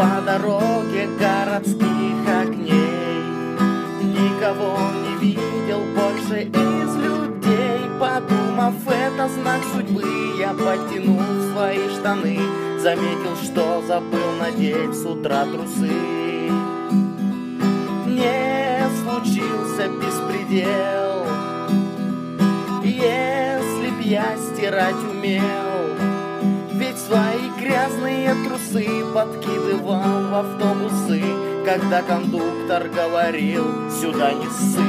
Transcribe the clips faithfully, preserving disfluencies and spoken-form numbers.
по дороге городских огней. Никого не видел больше из людей. Подумав, это знак судьбы, я подтянул свои штаны, заметил, что забыл надеть с утра трусы. Не случился беспредел, если б я стирать умел, ведь свои грязные трусы подкидывал в автобусы, когда кондуктор говорил: сюда не ссы.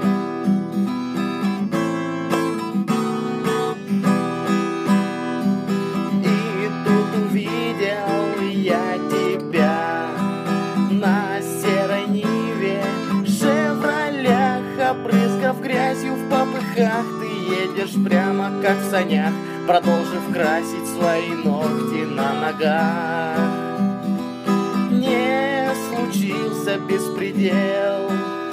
И тут увидел я тебя на серой Ниве, «Шевролях», обрызгав грязью в попыхах. Ты едешь прямо как в санях, продолжив красить свои ногти на ногах. Не случился беспредел,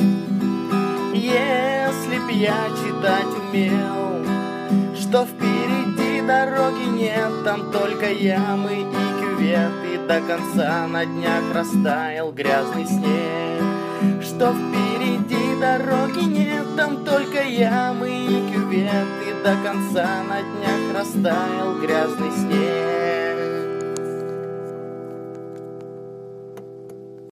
если б я читать умел, что впереди дороги нет, там только ямы и кювет, и до конца на днях растаял грязный снег. Что впереди дороги нет, там только ямы и кювет, и до конца на днях растаял грязный снег.